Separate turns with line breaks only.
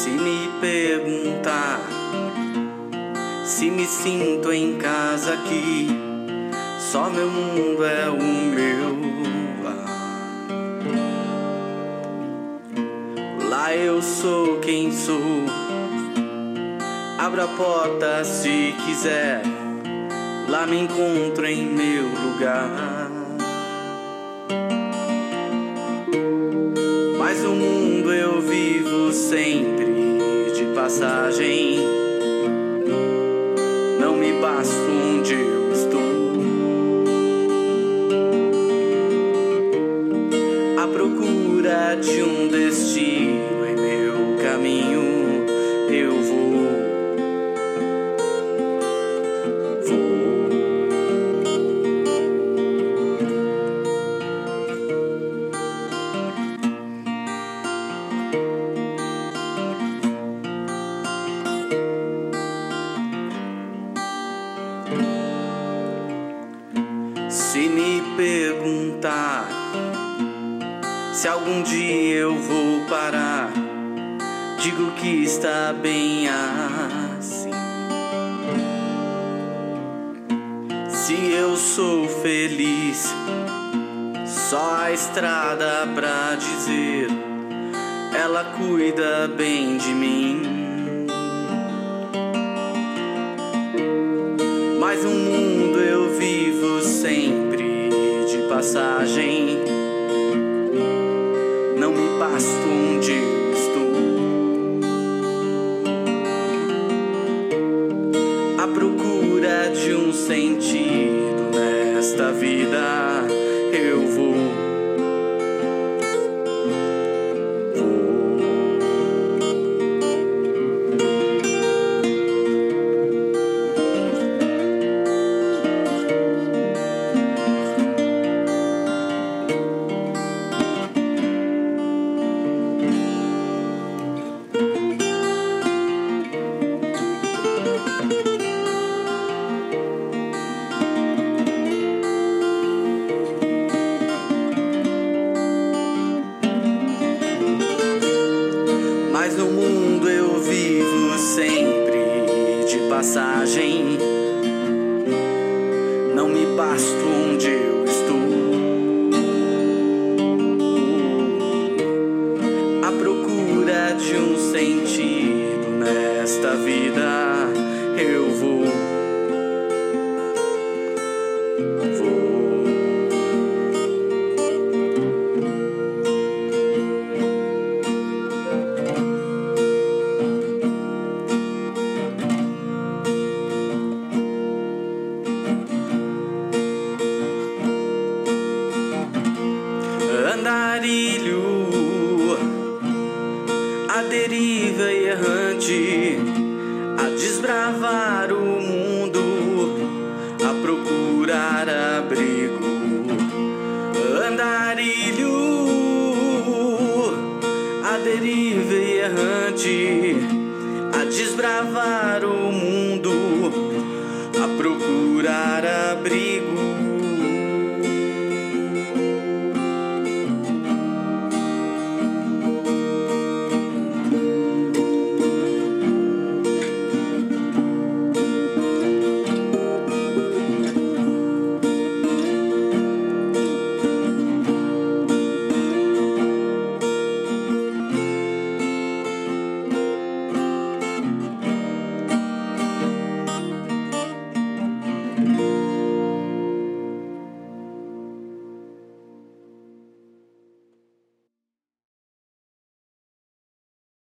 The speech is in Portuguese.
Se me perguntar se me sinto em casa aqui, só meu mundo é o meu lar. Lá eu sou quem sou, abra a porta se quiser, lá me encontro em meu lugar. Mas o mundo eu vivo sempre de passagem, não me basto onde eu estou. À procura de um destino em meu caminho, eu vou. Se me perguntar se algum dia eu vou parar, digo que está bem assim. Se eu sou feliz, só a estrada pra dizer, ela cuida bem de mim. Mas no mundo eu vivo sempre de passagem, não me basto onde eu estou. À procura de um sentido nesta vida, eu vou. Mas no mundo eu vivo sempre de passagem, não me basto onde eu estou. À procura de um sentido nesta vida, eu vou. Andarilho, a deriva e errante, a desbravar o mundo, a procurar abrigo. Andarilho, a deriva e errante, a desbravar o mundo, a procurar abrigo.